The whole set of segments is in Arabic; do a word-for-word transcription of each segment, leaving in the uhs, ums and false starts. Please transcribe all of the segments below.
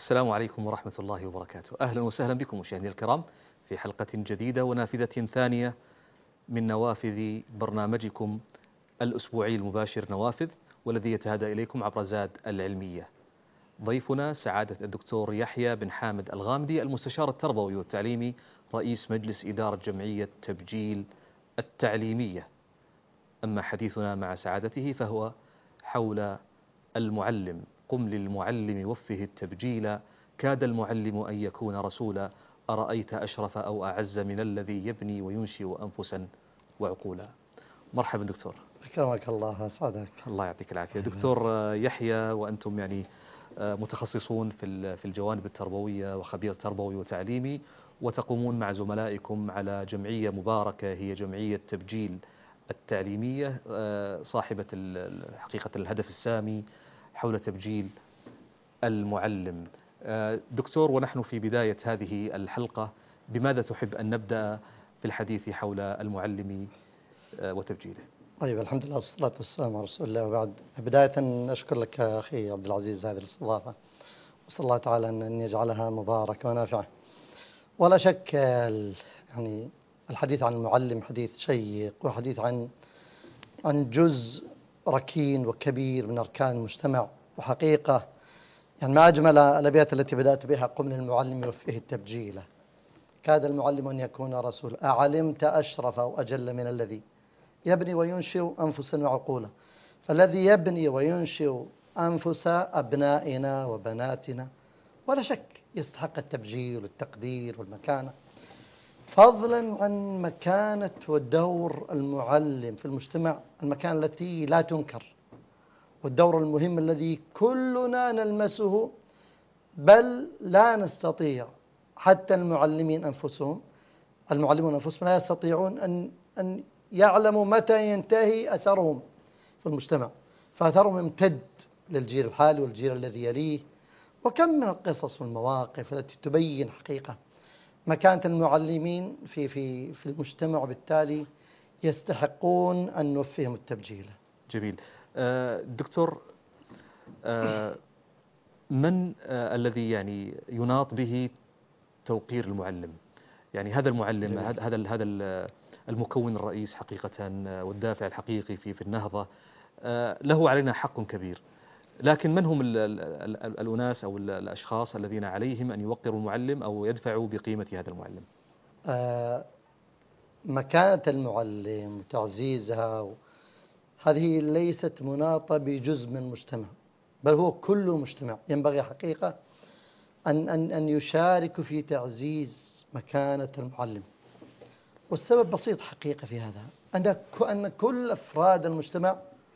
السلام عليكم ورحمة الله وبركاته. أهلا وسهلا بكم مشاهدينا الكرام في حلقة جديدة ونافذة ثانية من نوافذ برنامجكم الأسبوعي المباشر نوافذ، والذي يتهادى إليكم عبر زاد العلمية. ضيفنا سعادة الدكتور يحيى بن حامد الغامدي، المستشار التربوي والتعليمي، رئيس مجلس إدارة جمعية تبجيل التعليمية. أما حديثنا مع سعادته فهو حول المعلم. قم للمعلم وفه التبجيل، كاد المعلم أن يكون رسولا، أرأيت أشرف أو أعز من الذي يبني وينشئ أنفسا وعقولا. مرحبا دكتور. أكرمك الله أسعدك. الله يعطيك العافية دكتور يحيى، وأنتم يعني متخصصون في في الجوانب التربوية وخبير تربوي وتعليمي، وتقومون مع زملائكم على جمعية مباركة هي جمعية تبجيل التعليمية، صاحبة حقيقة الهدف السامي حول تبجيل المعلم. دكتور، ونحن في بداية هذه الحلقة، بماذا تحب أن نبدأ في الحديث حول المعلم وتبجيله؟ طيب، الحمد لله والصلاة والسلام على رسول الله، وبعد. بداية أشكر لك أخي عبد العزيز هذه الاستضافة، وأسأل الله تعالى أن يجعلها مباركة ونافعة. ولا شك يعني الحديث عن المعلم حديث شيق، وحديث عن عن جزء ركين وكبير من أركان المجتمع. وحقيقة يعني ما أجمل الأبيات التي بدأت بها: قم للمعلم وفه التبجيل، كاد المعلم أن يكون رسول، أعلمت أشرف أو أجل من الذي يبني وينشئ أنفسا وعقولا. فالذي يبني وينشئ أنفس أبنائنا وبناتنا ولا شك يستحق التبجيل والتقدير والمكانة، فضلا عن مكانة ودور المعلم في المجتمع، المكانة التي لا تنكر، والدور المهم الذي كلنا نلمسه، بل لا نستطيع. حتى المعلمين أنفسهم المعلمون أنفسهم لا يستطيعون أن أن يعلموا متى ينتهي أثرهم في المجتمع، فأثرهم يمتد للجيل الحالي والجيل الذي يليه. وكم من القصص والمواقف التي تبين حقيقة مكانة المعلمين في في في المجتمع، وبالتالي يستحقون أن نوفيهم التبجيل. جميل. آه دكتور، آه من آه الذي يعني يناط به توقير المعلم؟ يعني هذا المعلم، هذا هذا هذا المكون الرئيس حقيقة والدافع الحقيقي في في النهضة، له علينا حق كبير. لكن من هم ال ال ال الأناس أو الأشخاص الذين عليهم أن يوقروا المعلم أو يدفعوا بقيمة هذا المعلم؟ آه مكانة المعلم وتعزيزها، هذه ليست مناطة بجزء من المجتمع، بل هو كل المجتمع ينبغي حقيقة أن أن أن يشارك في تعزيز مكانة المعلم. والسبب بسيط حقيقة في هذا، أن أن كل أفراد المجتمع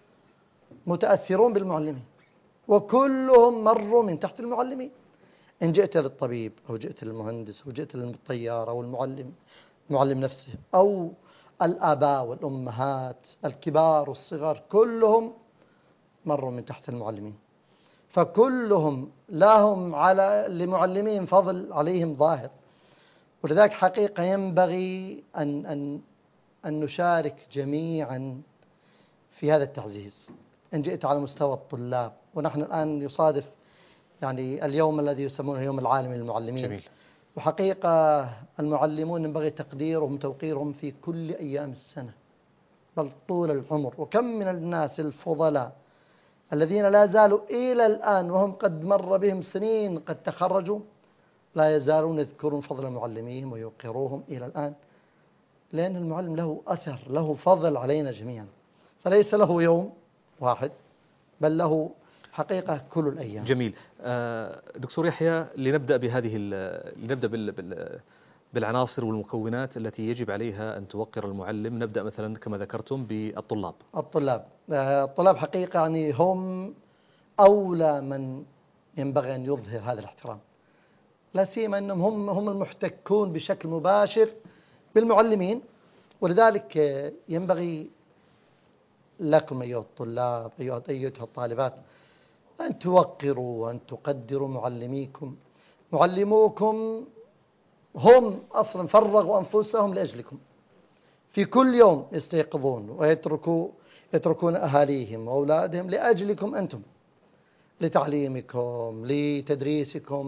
متأثرون بالمعلمين، وكلهم مروا من تحت المعلمين. إن جئت للطبيب أو جئت للمهندس أو جئت للطيار أو المعلم المعلم نفسه، أو الآباء والأمهات الكبار والصغار، كلهم مروا من تحت المعلمين، فكلهم لهم على لمعلمين فضل عليهم ظاهر. ولذلك حقيقة ينبغي أن أن أن نشارك جميعا في هذا التعزيز. إن جئت على مستوى الطلاب، ونحن الآن يصادف يعني اليوم الذي يسمونه يوم العالمي للمعلمين. جميل. وحقيقة المعلمون ينبغي تقديرهم وتوقيرهم في كل أيام السنة، بل طول العمر. وكم من الناس الفضلاء الذين لا زالوا إلى الآن وهم قد مر بهم سنين قد تخرجوا، لا يزالون يذكرون فضل معلميهم ويوقروهم إلى الآن، لأن المعلم له أثر، له فضل علينا جميعا، فليس له يوم واحد، بل له حقيقة كل الأيام. جميل. دكتور يحيى، لنبدأ بهذه لنبدأ بال بالعناصر والمكونات التي يجب عليها أن توقر المعلم. نبدأ مثلا كما ذكرتم بالطلاب. الطلاب الطلاب حقيقة يعني هم أولى من ينبغي أن يظهر هذا الاحترام، لا سيما أنهم هم هم المحتكون بشكل مباشر بالمعلمين. ولذلك ينبغي لكم أيها الطلاب أيها أيها الطالبات أن توقروا وأن تقدروا معلميكم. معلموكم هم أصلا فرغوا أنفسهم لأجلكم، في كل يوم يستيقظون ويتركوا يتركون أهاليهم وأولادهم لأجلكم أنتم. لتعليمكم لتدريسكم.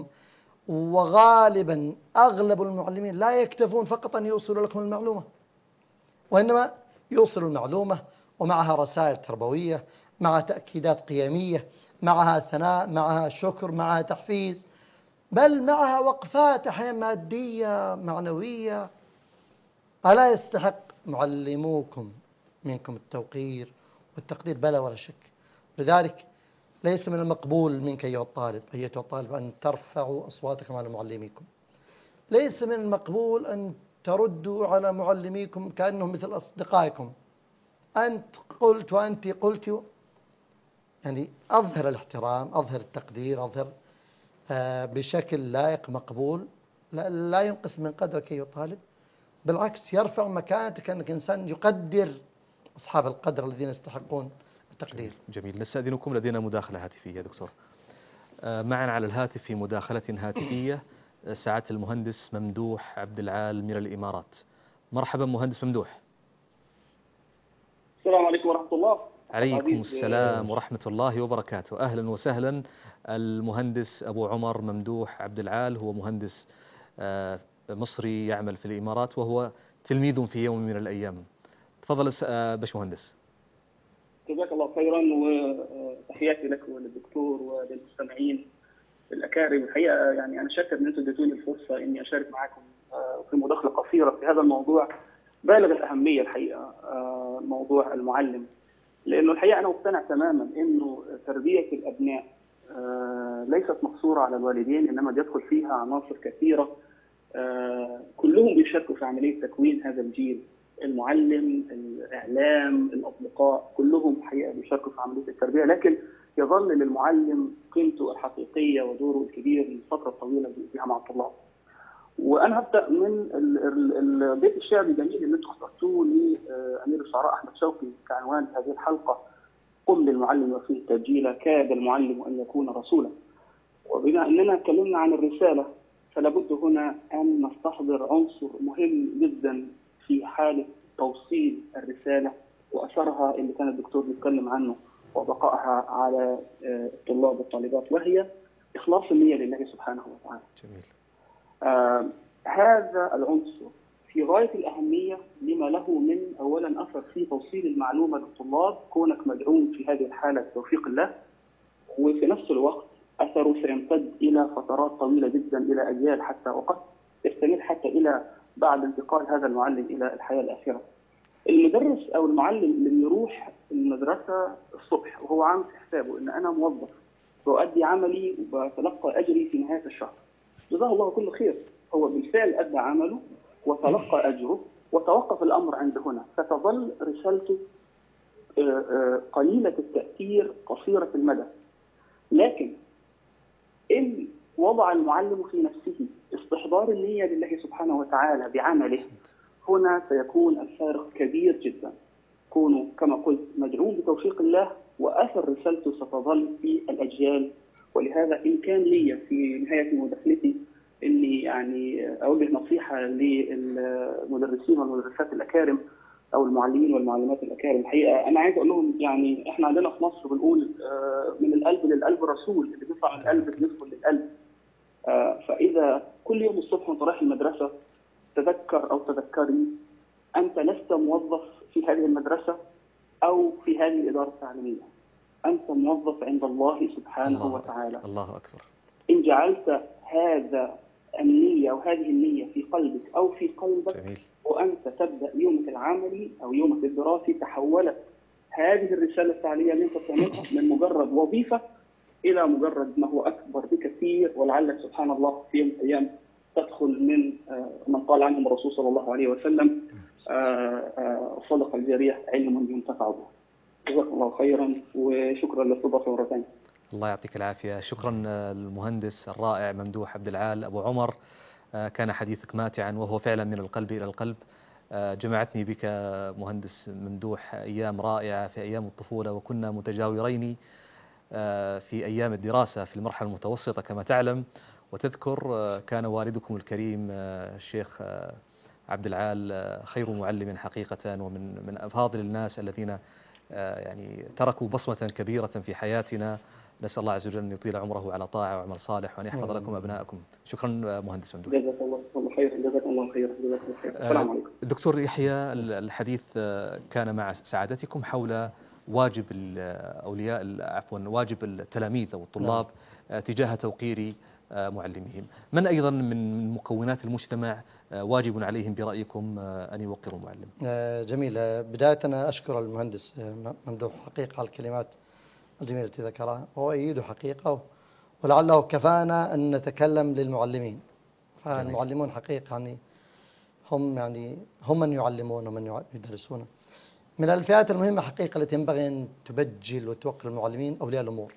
وغالبا أغلب المعلمين لا يكتفون فقط أن يوصلوا لكم المعلومة، وإنما يوصلوا المعلومة ومعها رسائل تربوية، مع تأكيدات قيمية، معها ثناء، معها شكر، معها تحفيز، بل معها وقفات أحيانا مادية معنوية. ألا يستحق معلموكم منكم التوقير والتقدير؟ بلى ولا شك. لذلك ليس من المقبول منك أيها الطالب أيتها الطالب أن ترفعوا أصواتكم على معلميكم. ليس من المقبول أن تردوا على معلميكم كأنهم مثل أصدقائكم، أنت قلت وأنت قلت. يعني أظهر الاحترام، أظهر التقدير، أظهر آه بشكل لائق مقبول، لا, لا ينقص من قدرك أيها الطالب، بالعكس يرفع مكانتك أنك إنسان يقدر أصحاب القدر الذين يستحقون التقدير. جميل, جميل. نستأذنكم، لدينا مداخلة هاتفية يا دكتور. آه معنا على الهاتف في مداخلة هاتفية سعادة المهندس ممدوح عبد العال من الإمارات. مرحبا مهندس ممدوح. السلام عليكم ورحمة الله. عليكم السلام ورحمة الله وبركاته. أهلا وسهلا. المهندس أبو عمر ممدوح عبد العال هو مهندس مصري يعمل في الإمارات، وهو تلميذ في يوم من الأيام. تفضل باشمهندس. جزاك الله خيرا، وتحياتي لك وللدكتور وللمستمعين الأكارم. الحقيقة يعني أنا شاكر أن أنتم اديتوني الفرصة إني أشارك معكم في مداخلة قصيرة في هذا الموضوع بالغ الأهمية. الحقيقة موضوع المعلم، لأنه الحقيقة أنا مقتنع تماما إنه تربية الأبناء ليست مقصورة على الوالدين، إنما بيدخل فيها عناصر كثيرة كلهم بيشاركوا في عملية تكوين هذا الجيل. المعلم، الإعلام، الأصدقاء، كلهم حقيقة بيشاركوا في عملية التربية، لكن يظل للمعلم قيمته الحقيقية ودوره الكبير للفترة الطويلة بها مع الطلاب. وأنا هبدأ من البيت الشعر الجميل اللي أنتم اخترتوه لأمير الشعراء أحمد شوقي كعنوان هذه الحلقة: قم للمعلم وفيه تبجيلا، كاد المعلم أن يكون رسولا. وبما أننا اتكلمنا عن الرسالة، فلا بد هنا أن نستحضر عنصر مهم جدا في حالة توصيل الرسالة وأثرها اللي كان الدكتور بيتكلم عنه وبقائها على الطلاب والطالبات، وهي إخلاص النية لله سبحانه وتعالى. جميل. آه هذا العنصر في غاية الأهمية لما له من أولا أثر في توصيل المعلومة للطلاب، كونك مدعوم في هذه الحالة بتوفيق الله، وفي نفس الوقت أثره سيمتد إلى فترات طويلة جدا، إلى أجيال حتى، وقد يستمر حتى إلى بعد انتقال هذا المعلم إلى الحياة الآخرة. المدرس أو المعلم اللي بيروح المدرسة الصبح وهو عامل حسابه إن أنا موظف بؤدي عملي وبتلقى أجري في نهاية الشهر، جزاه الله كل خير، هو بالفعل أدى عمله وتلقى أجره وتوقف الأمر عند هنا، فتظل رسالته قليلة التأثير قصيرة المدى. لكن إن وضع المعلم في نفسه استحضار النية لله سبحانه وتعالى بعمله، هنا سيكون الفارق كبير جدا. كونوا كما قلت مدعوم بتوفيق الله، وأثر رسالته ستظل في الأجيال. ولهذا إن كان لي في نهاية مداخلتي إني يعني أوجه نصيحة للمدرسين والمدرسات الأكارم أو المعلمين والمعلمات الأكارم، الحقيقة أنا عايز أقول لهم يعني إحنا عندنا في مصر بنقول من القلب للقلب رسول، اللي بيطلع من القلب بيدخل للقلب. فإذا كل يوم الصبح وأنت رايح المدرسة تذكر أو تذكري أنت لست موظف في هذه المدرسة أو في هذه الإدارة التعليمية، أنت موظف عند الله سبحانه الله وتعالى. الله أكبر. إن جعلت هذا النية أو هذه النية في قلبك أو في قلبك، جميل. وأنت تبدأ يومك العملي أو يومك الدراسي، تحولت هذه الرسالة التعليمية اللي أنت بتعملها من مجرد وظيفة إلى مجرد ما هو أكبر بكثير. ولعلك سبحان الله في يوم من الأيام تدخل من من قال عنهم الرسول صلى الله عليه وسلم: صدق الجارية علم ينتفع به. جزاك الله خيرا، وشكرا للاستضافة مرة ثانية. الله يعطيك العافية. شكرا للمهندس الرائع ممدوح عبد العال أبو عمر. كان حديثك ماتعا، وهو فعلا من القلب إلى القلب. جمعتني بك مهندس ممدوح أيام رائعة في أيام الطفولة، وكنا متجاورين في أيام الدراسة في المرحلة المتوسطة كما تعلم. وتذكر كان والدكم الكريم الشيخ عبد العال خير معلم حقيقة، ومن من أفاضل الناس الذين يعني تركوا بصمة كبيرة في حياتنا نسأل الله عز وجل أن يطيل عمره على طاعة وعمل صالح وأن يحفظ لكم أبنائكم. شكرا مهندس مندوح. جزاك الله خيرا. جزاك الله خيرا. جزاك الله خيرا. السلام عليكم. دكتور يحيى، الحديث كان مع سعادتكم حول واجب الأولياء عفوا واجب التلاميذ أو الطلاب تجاه توقير معلميهم. من أيضا من مكونات المجتمع واجب عليهم برأيكم أن يوقروا المعلم؟ جميل. بداية أنا أشكر المهندس ممدوح حقيقة على الكلمات الجميلة التي ذكرها، وأؤيد حقيقة، ولعله كفانا أن نتكلم للمعلمين. فالمعلمون حقيقة يعني هم يعني هم من يعلمون ومن يدرسون. من الفئات المهمة حقيقة التي ينبغي أن تبجل وتوقر المعلمين أولياء الأمور،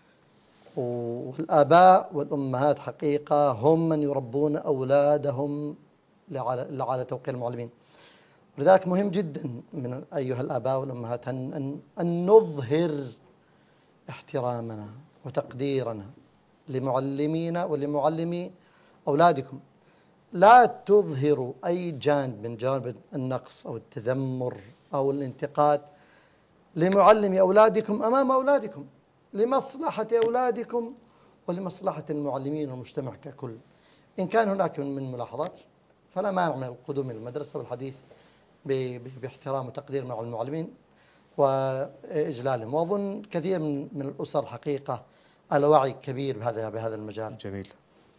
والآباء والأمهات حقيقة هم من يربون أولادهم على توقير المعلمين. ولذلك مهم جدا من أيها الآباء والأمهات أن, أن, أن نظهر احترامنا وتقديرنا لمعلمينا ولمعلمي أولادكم. لا تظهروا أي جانب من جانب النقص أو التذمر أو الانتقاد لمعلم أولادكم أمام أولادكم، لمصلحة أولادكم ولمصلحة المعلمين والمجتمع ككل. إن كان هناك من ملاحظات فلا مانع من القدوم إلى المدرسة والحديث باحترام وتقدير مع المعلمين وإجلالهم. وأظن كثير من من الأسر حقيقة على وعي كبير بهذا بهذا المجال. جميل.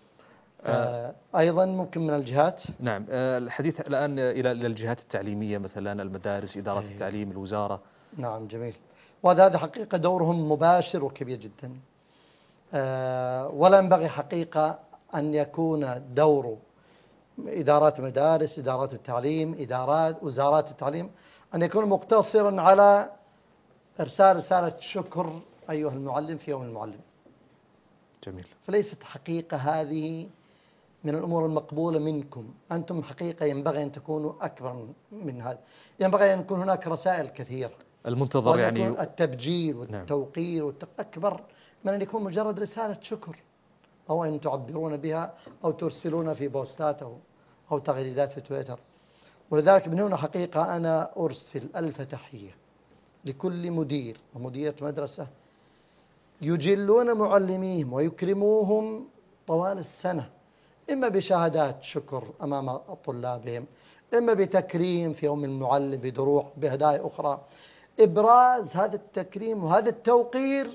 آه أيضا ممكن من الجهات. نعم. آه الحديث الآن إلى الجهات التعليمية، مثلا المدارس، إدارات أيه. التعليم، الوزارة. نعم جميل. وهذا حقيقة دورهم مباشر وكبير جدا. آه ولا ينبغي حقيقة أن يكون دور إدارات المدارس، إدارات التعليم، إدارات وزارات التعليم أن يكون مقتصرا على إرسال رسالة شكر أيها المعلم في يوم المعلم. جميل. فليست حقيقة هذه من الأمور المقبولة منكم. أنتم حقيقة ينبغي أن تكونوا أكبر من هذا. ينبغي أن يكون هناك رسائل كثيرة المنتظر، يعني التبجيل والتوقير نعم. أكبر من أن يكون مجرد رسالة شكر أو أن تعبرون بها أو ترسلون في بوستات أو, أو تغريدات في تويتر. ولذلك من هنا حقيقة أنا أرسل ألف تحية لكل مدير ومديرة مدرسة يجلون معلميهم ويكرموهم طوال السنة، إما بشهادات شكر أمام طلابهم، إما بتكريم في يوم المعلم بدروع بهدايا أخرى. إبراز هذا التكريم وهذا التوقير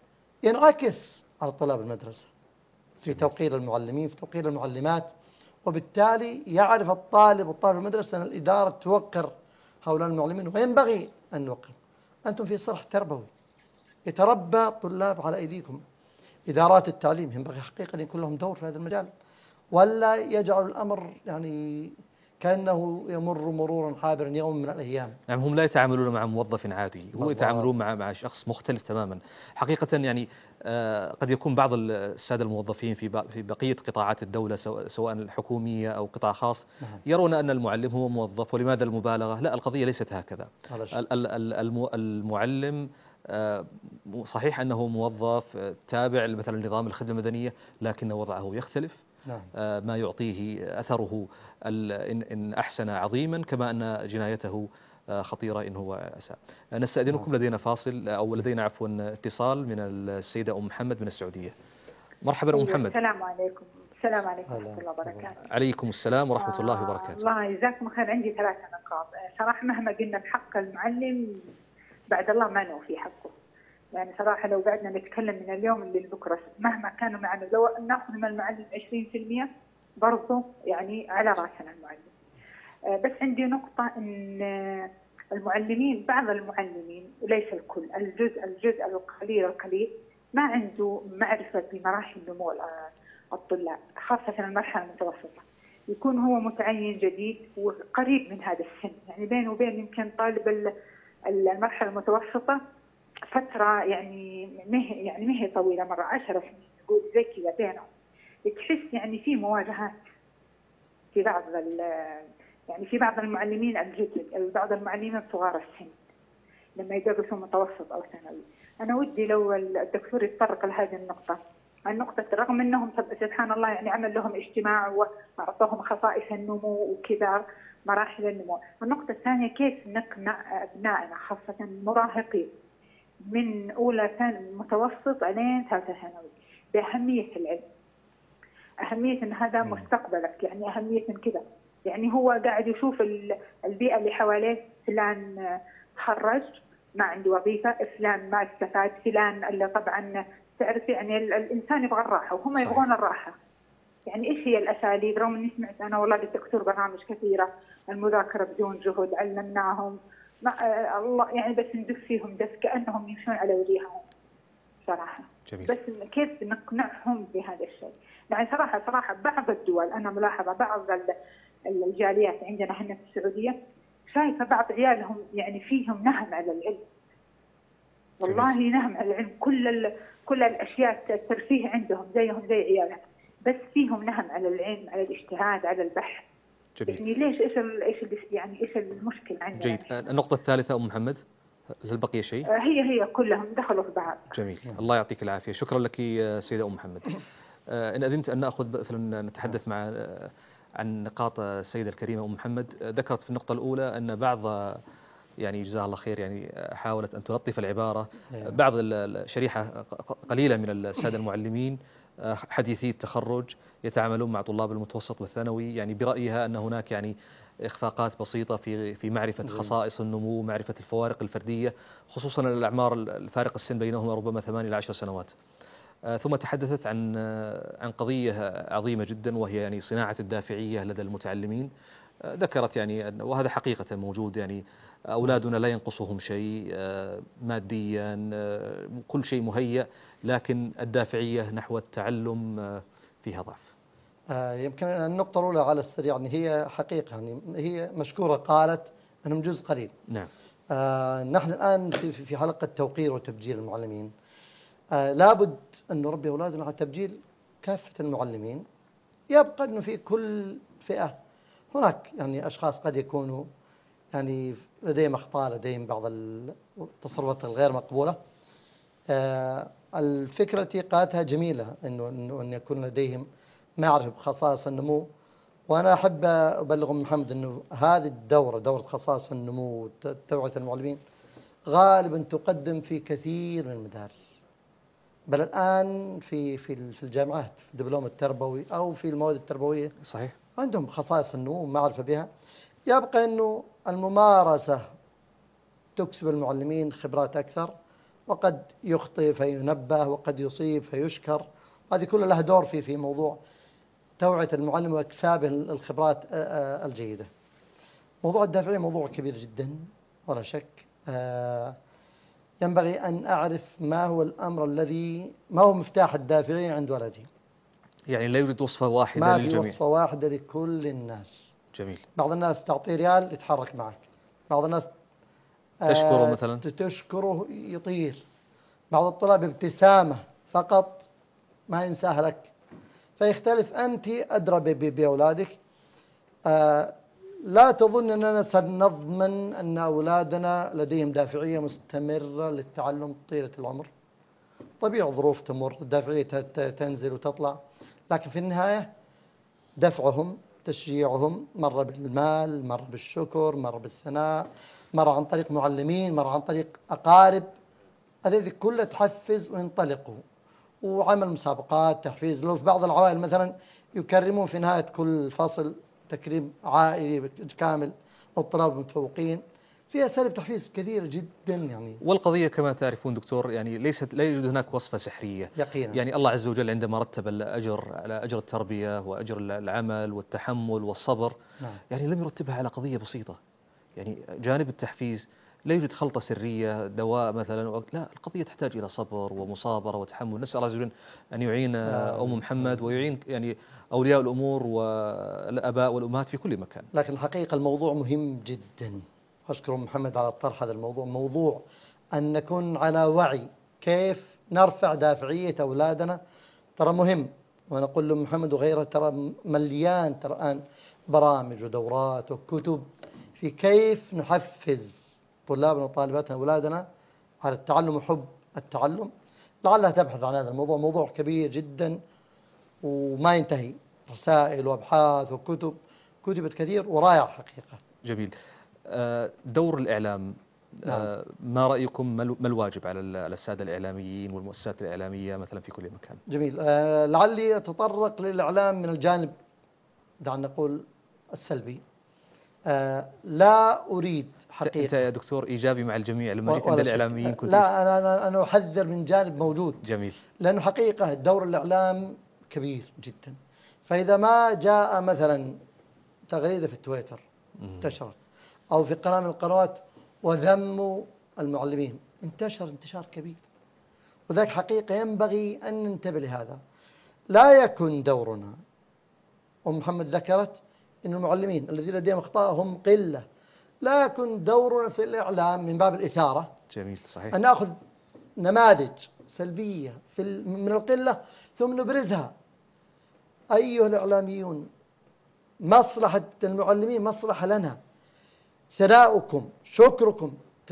ينعكس على طلاب المدرسة في توقير المعلمين، في توقير المعلمات، وبالتالي يعرف الطالب والطالب المدرسة أن الإدارة توقر هؤلاء المعلمين وينبغي أن نوقر. أنتم في صرح تربوي يتربى طلاب على أيديكم. إدارات التعليم ينبغي حقيقة أن يكون لهم دور في هذا المجال، ولا يجعل الأمر يعني كأنه يمر مرورا حابرا يوم من الأيام. نعم، هم لا يتعاملون مع موظف عادي، هم يتعاملون مع مع شخص مختلف تماما. حقيقة يعني آه قد يكون بعض السادة الموظفين في في بقية قطاعات الدولة سواء الحكومية أو قطاع خاص نعم. يرون أن المعلم هو موظف، ولماذا المبالغة؟ لا، القضية ليست هكذا. المعلم صحيح أنه موظف تابع مثلا لنظام الخدمة المدنية، لكن وضعه يختلف. نعم. ما يعطيه أثره إن أحسن عظيما، كما أن جنايته خطيرة إن هو أساء. نستأذنكم، لدينا فاصل أو لدينا عفوا اتصال من السيدة أم محمد من السعودية. مرحبا أم محمد. السلام عليكم. السلام عليكم ورحمة الله وبركاته. عليكم السلام ورحمة الله وبركاته. الله يجزاكم خير. عندي ثلاثة نقاط. صراحة مهما قلنا بحق المعلم بعد الله ما نوفي حقه. يعني صراحة لو قعدنا نتكلم من اليوم لبكرة مهما كانوا معنا، لو ناخذ من المعلم عشرين في المئة برضو يعني على رأسنا المعلم. بس عندي نقطة إن المعلمين، بعض المعلمين وليس الكل، الجزء الجزء القليل القليل ما عنده معرفة بمراحل نمو الطلاب، خاصة المرحلة المتوسطة. يكون هو متعين جديد وقريب من هذا السن، يعني بينه وبين يمكن طالب المرحلة المتوسطة فترة يعني مه يعني مه طويلة، مرة عشر سنين نقول زي كذا بينهم. تحس يعني في مواجهات في بعض يعني في بعض المعلمين الجدد، بعض المعلمين صغار السن لما يدرسوا متوسط أو ثانوي. أنا ودي لو الدكتور يتطرق لهذه النقطة، النقطة رغم أنهم سبحان الله يعني عمل لهم اجتماع وأعطوهم خصائص النمو وكذا مراحل النمو. النقطة الثانية كيف نقنع أبنائنا خاصة المراهقين من أولى ثانوي متوسط ألين ثالثة ثانوي بأهمية العلم، أهمية إن هذا مستقبلك، يعني أهمية من كذا. يعني هو قاعد يشوف البيئة اللي حواليه، فلان تخرج ما عنده وظيفة، فلان ما استفاد، فلان اللي طبعا تعرف يعني الإنسان يبغى الراحة وهم يبغون الراحة. يعني إيش هي الأساليب؟ رغم إني سمعت أنا والله بالدكتور برامج كثيرة، المذاكرة بدون جهد، علمناهم ما آه الله يعني بس ندف فيهم دف كأنهم يمشون على وجيههم صراحة. جميل. بس كيف نقنعهم بهذا الشيء؟ يعني صراحة صراحة بعض الدول أنا ملاحظة بعض الجاليات عندنا هنا في السعودية شايفة بعض عيالهم يعني فيهم نهم على العلم. والله نهم على العلم، كل ال... كل الأشياء الترفيه عندهم زيهم زي عيالهم، بس فيهم نهم على العلم، على الاجتهاد، على البحث. جميل. يعني ليش ايش ال... ايش ال... يعني ايش المشكلة عندنا؟ جيد. النقطة الثالثة أم محمد، هل بقي شيء؟ هي هي كلهم دخلوا في بعض. جميل. الله يعطيك العافية. شكرا لك سيدة أم محمد. إن أذنت أن نأخذ مثلا نتحدث مع عن نقاط السيدة الكريمة أم محمد. ذكرت في النقطة الأولى أن بعض يعني جزاها الله خير يعني حاولت أن تلطف العبارة، بعض الشريحة قليلة من السادة المعلمين حديثي التخرج يتعاملون مع طلاب المتوسط والثانوي يعني برأيها أن هناك يعني إخفاقات بسيطة في في معرفة خصائص النمو، معرفة الفوارق الفردية، خصوصا الأعمار الفارق السن بينهما ربما ثمان إلى عشر سنوات. ثم تحدثت عن عن قضية عظيمة جدا وهي يعني صناعة الدافعية لدى المتعلمين. ذكرت يعني وهذا حقيقة موجود، يعني أولادنا لا ينقصهم شيء ماديا، كل شيء مهيأ، لكن الدافعية نحو التعلم فيها ضعف. يمكن النقطة الأولى على السريع يعني هي حقيقة، يعني هي مشكورة قالت أنهم جزء قليل. نعم. آه نحن الآن في في حلقة توقير وتبجيل المعلمين. آه لابد أن نربي أولادنا على تبجيل كافة المعلمين. يبقى أنه في كل فئة هناك يعني أشخاص قد يكونوا يعني لديهم أخطاء، لديهم بعض التصرفات الغير مقبولة. آه الفكرة التي قالتها جميلة، إنه إنه أن يكون لديهم معرفة بخصائص النمو. وأنا أحب أبلغ محمد أنه هذه الدورة، دورة خصائص النمو وتوعية المعلمين، غالبا تقدم في كثير من المدارس، بل الآن في في في الجامعات في الدبلوم التربوي أو في المواد التربوية. صحيح. عندهم خصائص النمو ومعرفة بها. يبقى أنه الممارسة تكسب المعلمين خبرات أكثر، وقد يخطئ فينبه وقد يصيب فيشكر. هذه كلها لها دور في في موضوع توعية المعلم واكتسابه الخبرات الجيدة. موضوع الدافعية موضوع كبير جدا ولا شك. ينبغي أن أعرف ما هو الأمر الذي ما هو مفتاح الدافعية عند ولدي. يعني لا يوجد وصفة واحدة ما للجميع. في وصفة واحدة لكل الناس. جميل. بعض الناس تعطيه ريال يتحرك معك، بعض الناس تشكره مثلا تشكره يطير، بعض الطلاب ابتسامة فقط ما ينساها لك. فيختلف. أنت أدرى بأولادك. آه لا تظن أننا سنضمن أن أولادنا لديهم دافعية مستمرة للتعلم طيلة العمر. طبيعي ظروف تمر، الدافعية تنزل وتطلع، لكن في النهاية دفعهم تشجيعهم مرة بالمال، مرة بالشكر، مرة بالثناء، مرة عن طريق معلمين، مرة عن طريق أقارب. هذه كلها تحفز وينطلقوا. وعمل مسابقات تحفيز. لو في بعض العوائل مثلا يكرمون في نهاية كل فصل تكريم عائلي كامل للطلاب المتفوقين، فيها أساليب تحفيز كثيرة جدا يعني. والقضية كما تعرفون دكتور يعني ليست لا يوجد هناك وصفة سحرية يقينا. يعني الله عز وجل عندما رتب الأجر على أجر التربية وأجر العمل والتحمل والصبر، نعم. يعني لم يرتبها على قضية بسيطة. يعني جانب التحفيز لا يوجد خلطة سرية دواء مثلا، لا، القضية تحتاج إلى صبر ومصابرة وتحمل. نسأل الله عز وجل أن يعين أم محمد ويعين يعني أولياء الأمور والآباء والأمهات في كل مكان. لكن الحقيقة الموضوع مهم جدا. أشكر محمد على طرح هذا الموضوع. موضوع أن نكون على وعي كيف نرفع دافعية أولادنا، ترى مهم. وأنا أقول لمحمد وغيره ترى مليان ترى الآن برامج ودورات وكتب في كيف نحفز طلابنا وطالباتنا أولادنا على التعلم وحب التعلم. لعلها تبحث عن هذا الموضوع. موضوع كبير جدا وما ينتهي. رسائل وأبحاث وكتب كتبت كثير ورائع حقيقة. جميل. دور الإعلام نعم. ما رأيكم، ما الواجب على السادة الإعلاميين والمؤسسات الإعلامية مثلا في كل مكان؟ جميل. آه لعلي أتطرق للإعلام من الجانب دعنا نقول السلبي. آه لا أريد حقيقة. أنت يا دكتور إيجابي مع الجميع، لما جيت عند الإعلاميين كنت لا أنا أنا أنا أحذر من جانب موجود. جميل. لأنه حقيقة دور الإعلام كبير جدا. فإذا ما جاء مثلا تغريدة في تويتر انتشرت أو في قناة من القنوات وذموا المعلمين، انتشر انتشار كبير، وذلك حقيقة ينبغي أن ننتبه لهذا. لا يكن دورنا، أم محمد ذكرت أن المعلمين الذين لديهم أخطاء هم قلة، لا يكن دورنا في الإعلام من باب الإثارة. جميل، صحيح. أن نأخذ نماذج سلبية في من القلة ثم نبرزها. أيها الإعلاميون، مصلحة المعلمين مصلحة لنا، ثناؤكم، شكركم،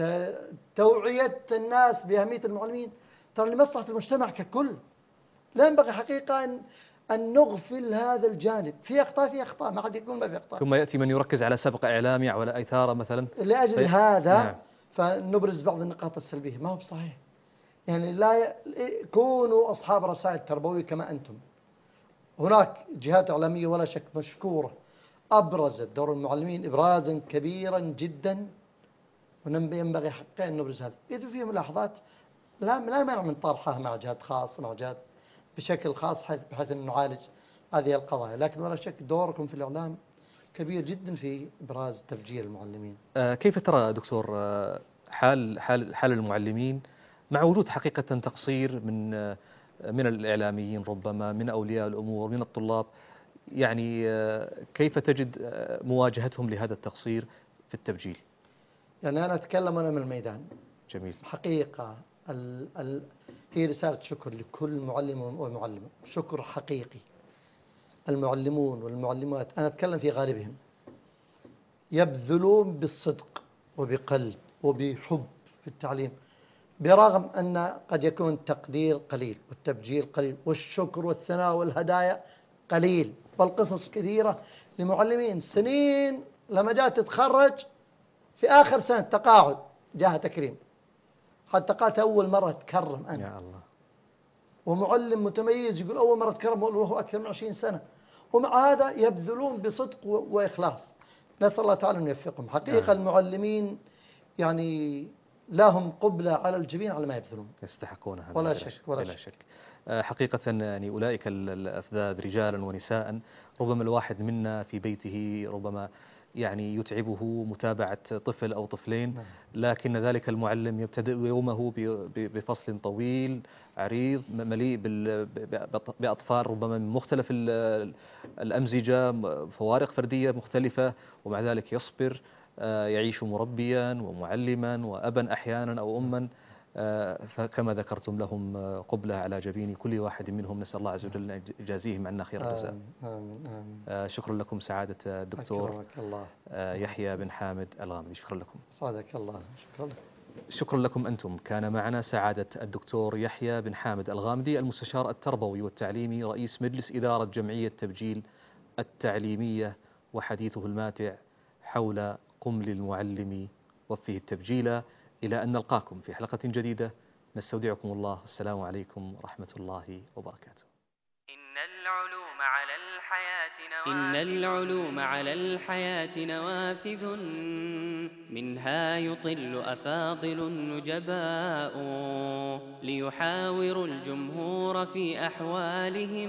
توعية الناس بأهمية المعلمين ترى لمصلحة المجتمع ككل. لا ينبغي حقيقة أن أن نغفل هذا الجانب. في أخطاء في أخطاء، ما قد يكون ما في أخطاء. ثم يأتي من يركز على سبق إعلامي أو على إثارة مثلا. لأجل في... هذا نعم. فنبرز بعض النقاط السلبية، ما هو بصحيح. يعني لا ي... كونوا أصحاب رسائل تربوية كما أنتم. هناك جهات إعلامية ولا شك مشكورة أبرزت دور المعلمين إبرازا كبيرا جدا، وينبغي حقا أن نبرز هذا. إذا في ملاحظات لا لا مانع من طرحها مع جهات خاصة، مع جهات بشكل خاص بحيث أن نعالج هذه القضايا، لكن ولا شك دوركم في الإعلام كبير جدا في إبراز تفجير المعلمين. آه كيف ترى دكتور آه حال حال حال المعلمين مع وجود حقيقة تقصير من آه من الإعلاميين، ربما من أولياء الأمور، من الطلاب، يعني آه كيف تجد آه مواجهتهم لهذا التقصير في التبجيل؟ يعني أنا أتكلم أنا من الميدان. جميل. حقيقة ال ال هي رسالة شكر لكل معلم ومعلمة، شكر حقيقي. المعلمون والمعلمات أنا أتكلم في غالبهم يبذلون بالصدق وبقلب وبحب في التعليم، برغم أن قد يكون التقدير قليل والتبجيل قليل والشكر والثناء والهدايا قليل، والقصص كثيرة لمعلمين سنين لما جاءت تتخرج في آخر سنة تقاعد جاءها تكريم، حتى قالت أول مرة تكرم أنا. يا الله. ومعلم متميز يقول أول مرة تكرم وهو أكثر من عشرين سنة، ومع هذا يبذلون بصدق وإخلاص. نسأل الله تعالى أن يوفقهم. حقيقة آه. المعلمين يعني لهم قبلة على الجبين على ما يبذلون، يستحقونها ولا شك ولا, ولا شك. حقيقة يعني أولئك الأفذاذ رجالا ونساء، ربما الواحد منا في بيته ربما يعني يتعبه متابعة طفل أو طفلين، لكن ذلك المعلم يبتدئ يومه بفصل طويل عريض مليء بأطفال ربما من مختلف الأمزجة، فوارق فردية مختلفة، ومع ذلك يصبر، يعيش مربيا ومعلما وأبا أحيانا أو أما، فكما ذكرتم لهم قبلة على جبين كل واحد منهم. نسأل الله عز وجل أن يجازيهم عنا خير الجزاء. آمين آمين. شكرا لكم سعادة الدكتور الله. يحيى بن حامد الغامدي، شكرا لكم. صادق الله. شكرا لكم. شكرا لكم أنتم. كان معنا سعادة الدكتور يحيى بن حامد الغامدي، المستشار التربوي والتعليمي، رئيس مجلس إدارة جمعية تبجيل التعليمية، وحديثه الماتع حول قمل المعلم وفيه التبجيل. إلى أن نلقاكم في حلقة جديدة، نستودعكم الله. السلام عليكم ورحمة الله وبركاته. إن العلوم على الحياة نوافذ إن العلوم على الحياة نوافذ، منها يطل أفاضل نجباء، ليحاوروا الجمهور في أحوالهم،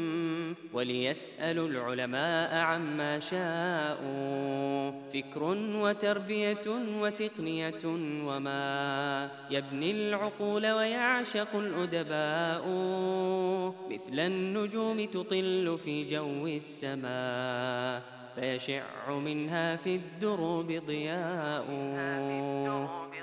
وليسألوا العلماء عما شاءوا. فكر وتربية وتقنية وما يبني العقول ويعشق الأدباء، مثل النجوم تطل في جو السماء، فيشع منها في الدروب ضياء.